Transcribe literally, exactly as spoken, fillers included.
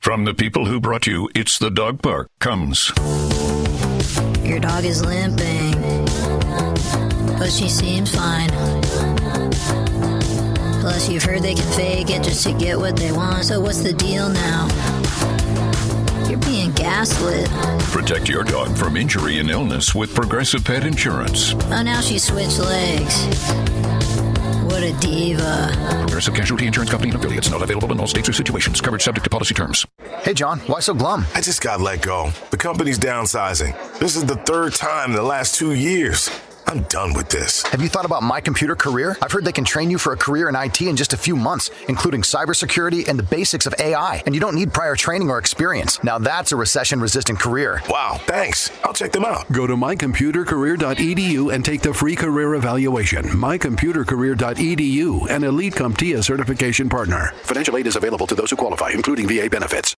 From the people who brought you It's the Dog Park comes... Your dog is limping, but she seems fine. Plus, you've heard they can fake it just to get what they want. So what's the deal now? You're being gaslit. Protect your dog from injury and illness with Progressive Pet Insurance. Oh, now she switched legs. What a diva. Progressive Casualty Insurance Company and affiliates. Not available in all states or situations. Coverage subject to policy terms. Hey, John, why so glum? I just got let go. The company's downsizing. This is the third time in the last two years. I'm done with this. Have you thought about My Computer Career? I've heard they can train you for a career in I T in just a few months, including cybersecurity and the basics of A I. And you don't need prior training or experience. Now that's a recession-resistant career. Wow, thanks. I'll check them out. Go to my computer career dot e d u and take the free career evaluation. my computer career dot e d u, an Elite CompTIA certification partner. Financial aid is available to those who qualify, including V A benefits.